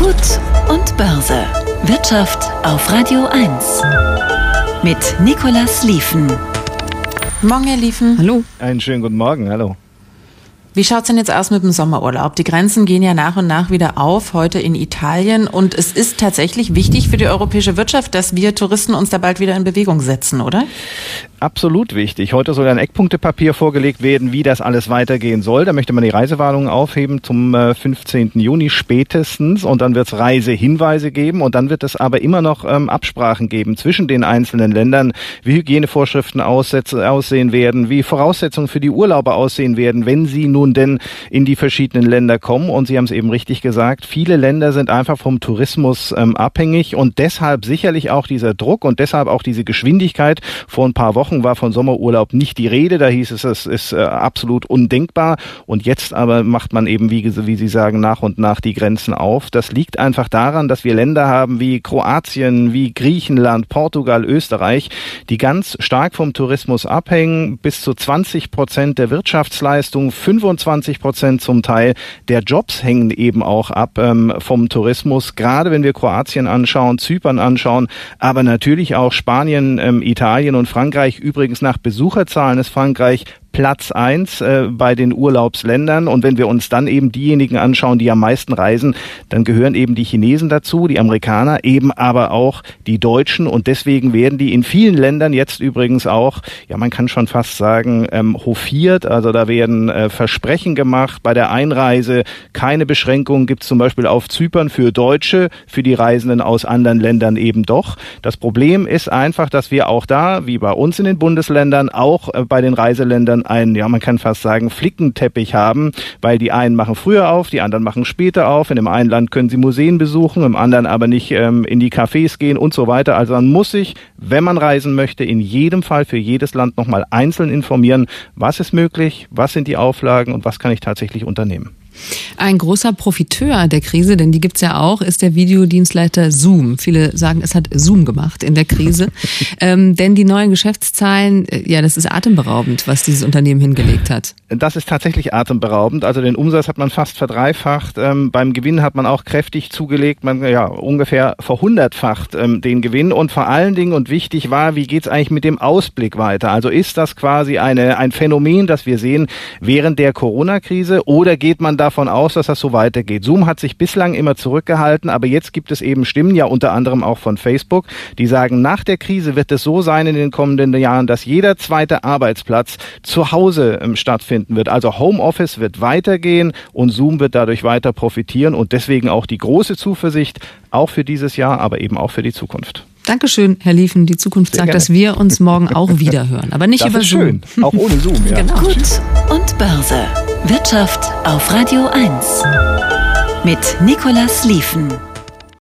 Gut und Börse. Wirtschaft auf Radio 1. Mit Nicolas Lieven. Morgen, Herr Lieven. Hallo. Einen schönen guten Morgen, hallo. Wie schaut's denn jetzt aus mit dem Sommerurlaub? Die Grenzen gehen ja nach und nach wieder auf, heute in Italien. Und es ist tatsächlich wichtig für die europäische Wirtschaft, dass wir Touristen uns da bald wieder in Bewegung setzen, oder? Absolut wichtig. Heute soll ein Eckpunktepapier vorgelegt werden, wie das alles weitergehen soll. Da möchte man die Reisewarnungen aufheben zum 15. Juni spätestens. Und dann wird es Reisehinweise geben. Und dann wird es aber immer noch Absprachen geben zwischen den einzelnen Ländern, wie Hygienevorschriften aussehen werden, wie Voraussetzungen für die Urlauber aussehen werden, wenn sie nun denn in die verschiedenen Länder kommen. Und Sie haben es eben richtig gesagt, viele Länder sind einfach vom Tourismus abhängig. Und deshalb sicherlich auch dieser Druck und deshalb auch diese Geschwindigkeit. Vor ein paar Wochen war von Sommerurlaub nicht die Rede, da hieß es, es ist absolut undenkbar und jetzt aber macht man eben, wie Sie sagen, nach und nach die Grenzen auf. Das liegt einfach daran, dass wir Länder haben wie Kroatien, wie Griechenland, Portugal, Österreich, die ganz stark vom Tourismus abhängen, bis zu 20% der Wirtschaftsleistung, 25% zum Teil der Jobs hängen eben auch ab vom Tourismus, gerade wenn wir Kroatien anschauen, Zypern anschauen, aber natürlich auch Spanien, Italien und Frankreich. Übrigens nach Besucherzahlen ist Frankreich Platz 1 bei den Urlaubsländern. Und wenn wir uns dann eben diejenigen anschauen, die am meisten reisen, dann gehören eben die Chinesen dazu, die Amerikaner, eben aber auch die Deutschen. Und deswegen werden die in vielen Ländern jetzt übrigens auch, ja man kann schon fast sagen, hofiert. Also da werden Versprechen gemacht bei der Einreise. Keine Beschränkungen gibt es zum Beispiel auf Zypern für Deutsche, für die Reisenden aus anderen Ländern eben doch. Das Problem ist einfach, dass wir auch da, wie bei uns in den Bundesländern, auch bei den Reiseländern einen, ja man kann fast sagen, Flickenteppich haben, weil die einen machen früher auf, die anderen machen später auf. In dem einen Land können sie Museen besuchen, im anderen aber nicht in die Cafés gehen und so weiter. Also man muss sich, wenn man reisen möchte, in jedem Fall für jedes Land nochmal einzeln informieren, was ist möglich, was sind die Auflagen und was kann ich tatsächlich unternehmen. Ein großer Profiteur der Krise, denn die gibt's ja auch, ist der Videodienstleister Zoom. Viele sagen, es hat Zoom gemacht in der Krise. Denn die neuen Geschäftszahlen, ja, das ist atemberaubend, was dieses Unternehmen hingelegt hat. Das ist tatsächlich atemberaubend. Also den Umsatz hat man fast verdreifacht. Beim Gewinn hat man auch kräftig zugelegt. Man ungefähr verhundertfacht den Gewinn. Und vor allen Dingen und wichtig war, wie geht's eigentlich mit dem Ausblick weiter? Also ist das quasi ein Phänomen, das wir sehen während der Corona-Krise, oder geht man davon aus, dass das so weitergeht? Zoom hat sich bislang immer zurückgehalten, aber jetzt gibt es eben Stimmen, ja unter anderem auch von Facebook, die sagen, nach der Krise wird es so sein in den kommenden Jahren, dass jeder zweite Arbeitsplatz zu Hause stattfinden wird. Also Homeoffice wird weitergehen und Zoom wird dadurch weiter profitieren und deswegen auch die große Zuversicht, auch für dieses Jahr, aber eben auch für die Zukunft. Dankeschön, Herr Lieven. Die Zukunft sagt, dass wir uns morgen auch wieder hören, aber nicht das über ist Zoom. Schön, auch ohne Zoom. Ja. Genau. Gut und Börse. Wirtschaft auf Radio 1. Mit Nicolas Lieven.